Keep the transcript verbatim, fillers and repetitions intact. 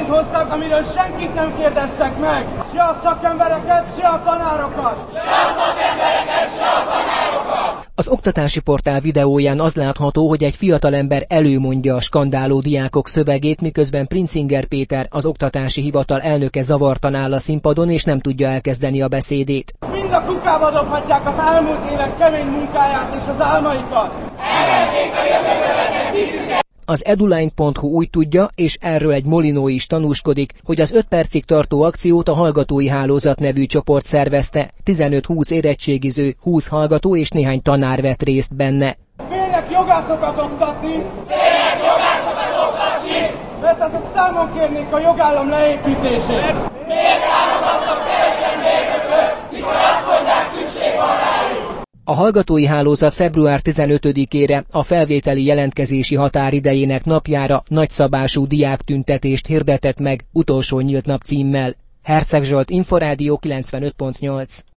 törvényt hoztak, amiről senkit nem kérdeztek meg. Se a szakembereket, se a tanárokat. Se a szakembereket, se a tanárokat. Az oktatási portál videóján az látható, hogy egy fiatalember előmondja a skandáló diákok szövegét, miközben Princinger Péter, az oktatási hivatal elnöke zavartan áll a színpadon, és nem tudja elkezdeni a beszédét. Mind a kukába dobhatják az elmúlt évek kemény munkáját és az álmaikat. Elvették a jövőbe hitüket. Az eduline pont hu úgy tudja, és erről egy Molinó is tanúskodik, hogy az öt percig tartó akciót a Hallgatói Hálózat nevű csoport szervezte. tizenöt-húsz érettségiző, húsz hallgató és néhány tanár vett részt benne. Félnek jogászokat oktatni! Félnek jogászokat oktatni! Mert azok számon kérnék a jogállam leépítését! Miért támogatnak kevesen mérnököt, mikor azt mondják, szükség van rájuk? A Hallgatói Hálózat február tizenötödikére, a felvételi jelentkezési határidejének napjára nagyszabású diáktüntetést hirdetett meg Utolsó nyílt nap címmel. Herceg Zsolt, Inforádió kilencvenöt pont nyolc.